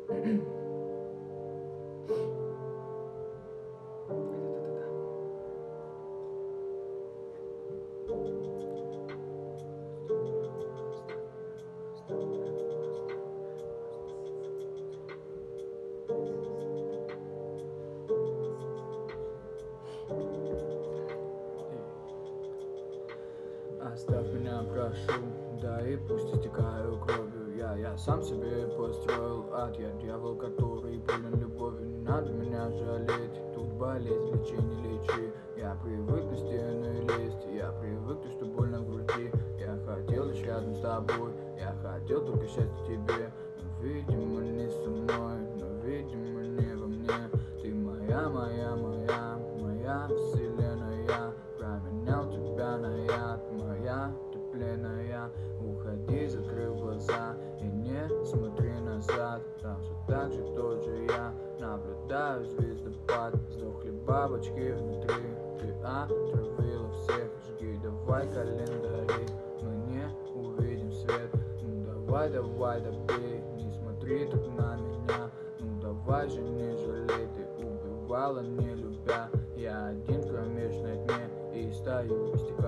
Оставь меня, прошу, да и пусть истекаю кровью. Я сам себе построил ад, я дьявол, который болен любовью. Не надо меня жалеть, тут болезнь, лечи, не лечи. Я привык на стены лезть, я привык, что больно в груди. Я хотел лишь рядом с тобой, я хотел только счастья тебе. Но видимо не со мной, но видимо не во мне. Ты моя, моя, моя, моя вселенная. Променял тебя на яд, моя ты пленная. Уходи, закрыв глаза и не смотри назад. Там все так же тот же я, наблюдаю звездопад. Сдохли бабочки внутри, ты отравила всех. Жги давай календари, мы не увидим свет. Ну давай, давай, добей, не смотри так на меня. Ну давай же не жалей, ты убивала не любя. Я один в кромешной тьме и стою истекаю.